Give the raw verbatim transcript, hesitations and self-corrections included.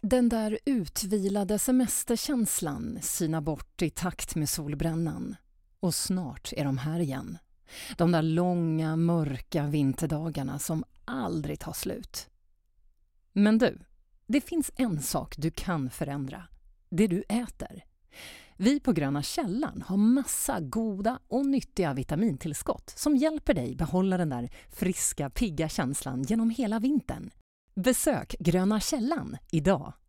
Den där utvilade semesterkänslan synar bort i takt med solbrännan. Och snart är de här igen. De där långa, mörka vinterdagarna som aldrig tar slut. Men du, det finns en sak du kan förändra. Det du äter. Vi på Gröna Källan har massa goda och nyttiga vitamintillskott som hjälper dig behålla den där friska, pigga känslan genom hela vintern. Besök Gröna Källan idag.